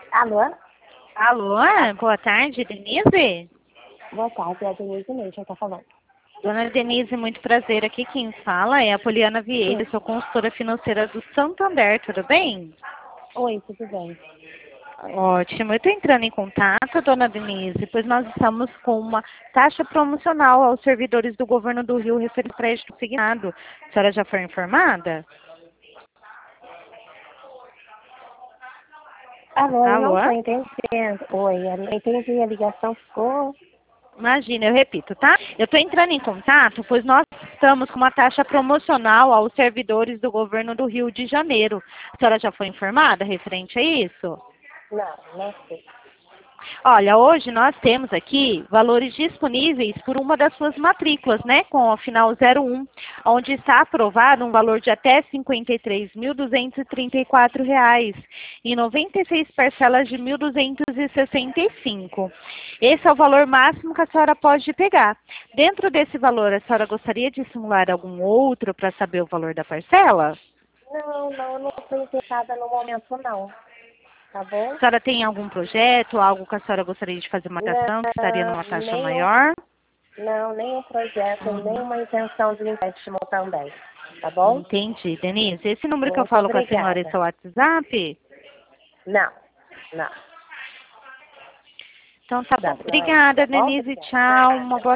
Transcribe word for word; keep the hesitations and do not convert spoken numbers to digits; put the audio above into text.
Alô? Alô, boa tarde, Denise? Boa tarde, é a Denise mesmo que tá falando. Dona Denise, muito prazer. Aqui quem fala é a Poliana Vieira, Sim. sou consultora financeira do Santander, tudo bem? Oi, tudo bem? Ótimo. Eu estou entrando em contato, dona Denise, pois nós estamos com uma taxa promocional aos servidores do governo do Rio referente ao crédito consignado. A senhora já foi informada? Alô, eu não Alô? tô entendendo. Oi, eu não entendi, a ligação ficou... Imagina, eu repito, tá? Eu estou entrando em contato, pois nós estamos com uma taxa promocional aos servidores do governo do Rio de Janeiro. A senhora já foi informada referente a isso? Não, não sei. Olha, hoje nós temos aqui valores disponíveis por uma das suas matrículas, né? Com a final zero um, onde está aprovado um valor de até cinquenta e três mil duzentos e trinta e quatro reais e noventa e seis parcelas de mil duzentos e sessenta e cinco. Esse é o valor máximo que a senhora pode pegar. Dentro desse valor, a senhora gostaria de simular algum outro para saber o valor da parcela? Não, não, eu não tô interessada no momento, não. Tá bom? A senhora tem algum projeto, algo que a senhora gostaria de fazer uma ação que estaria numa Não, taxa nenhum, maior? não, nenhum projeto, Uhum. nenhuma intenção de empréstimo também. Tá bom? Entendi, Denise. Esse número que eu Muito falo com a senhora, esse obrigada. é o WhatsApp? Não, não. Então tá Dá bom. pra... Obrigada, Tá bom? Denise. Obrigada. Tchau. Uma Nada. boa